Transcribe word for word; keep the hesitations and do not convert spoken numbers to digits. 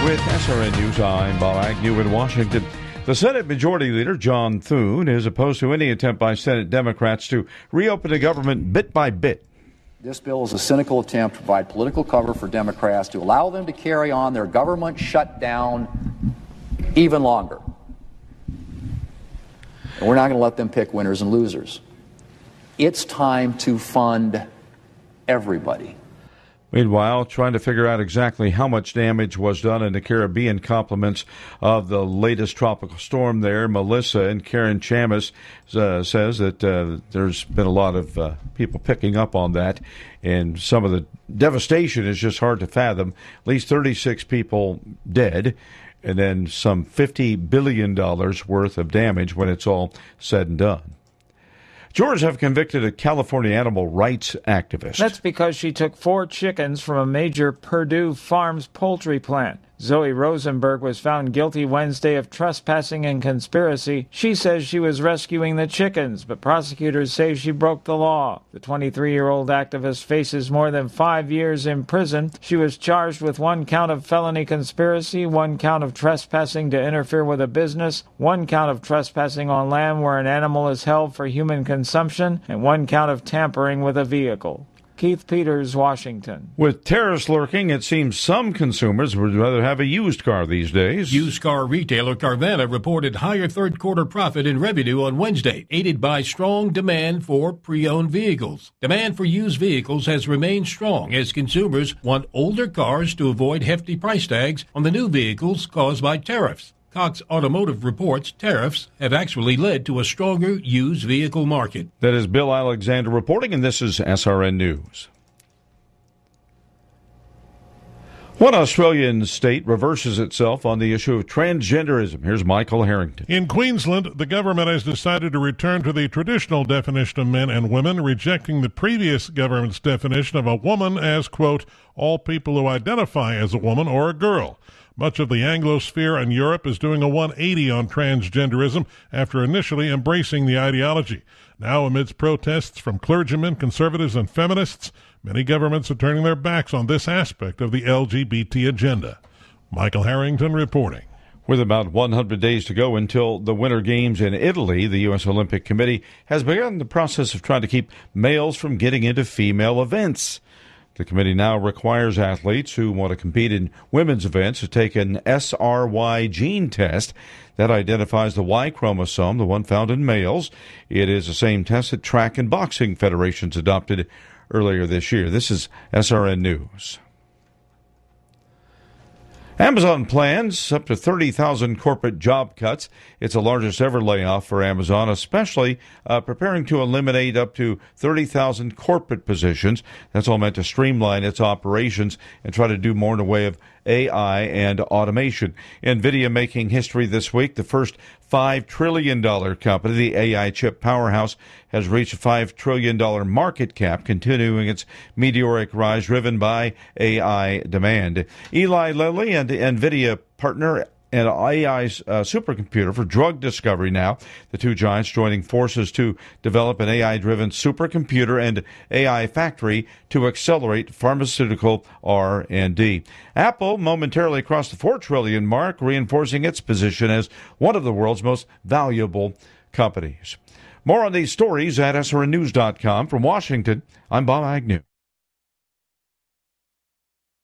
With S R N News, I'm Bob Agnew in Washington. The Senate Majority Leader, John Thune, is opposed to any attempt by Senate Democrats to reopen the government bit by bit. This bill is a cynical attempt to provide political cover for Democrats to allow them to carry on their government shutdown even longer. And we're not going to let them pick winners and losers. It's time to fund everybody. Meanwhile, trying to figure out exactly how much damage was done in the Caribbean compliments of the latest tropical storm there, Melissa, and Karen Chamis uh, says that uh, there's been a lot of uh, people picking up on that, and some of the devastation is just hard to fathom. At least thirty-six people dead, and then some fifty billion dollars worth of damage when it's all said and done. Jurors have convicted a California animal rights activist. That's because she took four chickens from a major Purdue Farms poultry plant. Zoe Rosenberg was found guilty Wednesday of trespassing and conspiracy. She says she was rescuing the chickens, but prosecutors say she broke the law. The twenty-three-year-old activist faces more than five years in prison. She was charged with one count of felony conspiracy, one count of trespassing to interfere with a business, one count of trespassing on land where an animal is held for human consumption, and one count of tampering with a vehicle. Keith Peters, Washington. With tariffs lurking, it seems some consumers would rather have a used car these days. Used car retailer Carvana reported higher third-quarter profit and revenue on Wednesday, aided by strong demand for pre-owned vehicles. Demand for used vehicles has remained strong as consumers want older cars to avoid hefty price tags on the new vehicles caused by tariffs. Cox Automotive reports tariffs have actually led to a stronger used vehicle market. That is Bill Alexander reporting, and this is S R N News. One Australian state reverses itself on the issue of transgenderism. Here's Michael Harrington. In Queensland, the government has decided to return to the traditional definition of men and women, rejecting the previous government's definition of a woman as, quote, all people who identify as a woman or a girl. Much of the Anglosphere and Europe is doing a one eighty on transgenderism after initially embracing the ideology. Now, amidst protests from clergymen, conservatives, and feminists, many governments are turning their backs on this aspect of the L G B T agenda. Michael Harrington reporting. With about one hundred days to go until the Winter Games in Italy, the U S Olympic Committee has begun the process of trying to keep males from getting into female events. The committee now requires athletes who want to compete in women's events to take an S R Y gene test that identifies the Y chromosome, the one found in males. It is the same test that track and boxing federations adopted earlier this year. This is S R N News. Amazon plans up to thirty thousand corporate job cuts. It's the largest ever layoff for Amazon, especially uh, preparing to eliminate up to thirty thousand corporate positions. That's all meant to streamline its operations and try to do more in the way of A I and automation. NVIDIA making history this week. The first five trillion dollars company, the A I chip powerhouse, has reached a five trillion dollars market cap, continuing its meteoric rise driven by A I demand. Eli Lilly and NVIDIA partner an A I uh, supercomputer for drug discovery now. The two giants joining forces to develop an A I-driven supercomputer and A I factory to accelerate pharmaceutical R and D. Apple momentarily crossed the four trillion dollars mark, reinforcing its position as one of the world's most valuable companies. More on these stories at S R N news dot com. From Washington, I'm Bob Agnew.